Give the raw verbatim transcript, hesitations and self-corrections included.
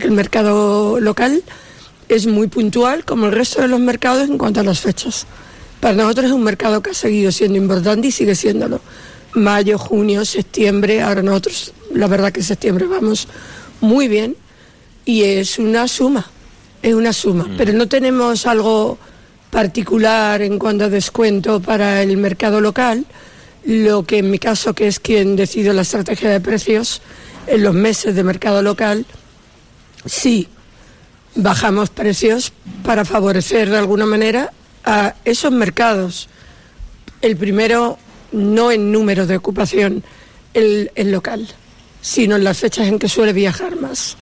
el mercado local es muy puntual, como el resto de los mercados, en cuanto a las fechas. Para nosotros es un mercado que ha seguido siendo importante y sigue siéndolo. Mayo, junio, septiembre, ahora nosotros, la verdad que en septiembre vamos muy bien y es una suma, es una suma. Mm. Pero no tenemos algo particular en cuanto a descuento para el mercado local. Lo que en mi caso, que es quien decide la estrategia de precios, en los meses de mercado local, sí bajamos precios para favorecer de alguna manera a esos mercados. El primero, no en número de ocupación el, el local, sino en las fechas en que suele viajar más.